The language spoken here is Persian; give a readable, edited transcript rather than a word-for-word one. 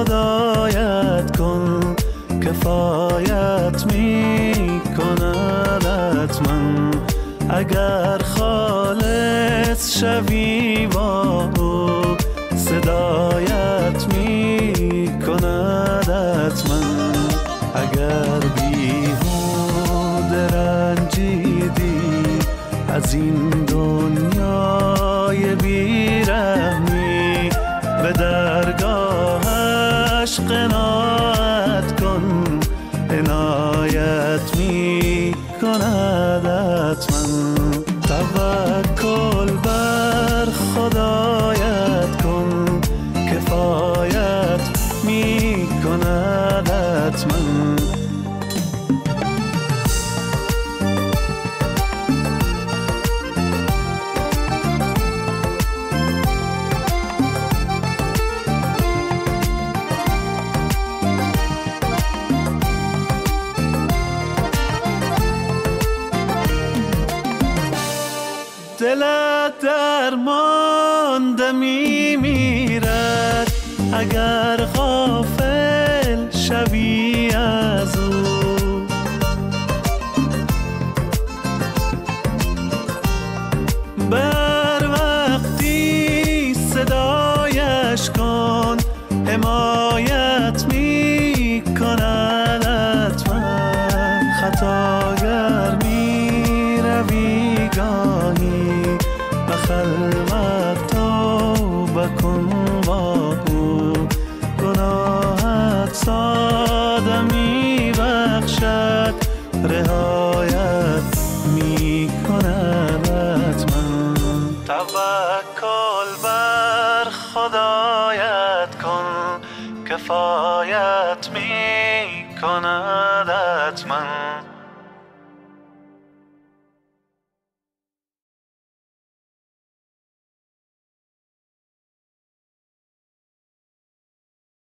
خدایت کن، کفایت می کند حتما. اگر خالص شوی با او، صدایت می کند حتما. اگر بیهوده رنجیدی از این دنیای بیرحمی، به درگاهش قناعت کن، عنایت می کند حتما. توکل بر خدایت کن، کفایت می کند حتما. دلت درمانده می میرد، اگر غافل شوی از او. بر وقتی صدایش کن، حمایت می کند حتما. خطاگر می روی گاهی، به خلوت توبه کن با او. گناهت ساده می بخشد، رهایت می کند حتما. توکل بر خدایت کن، کفایت می کند حتما.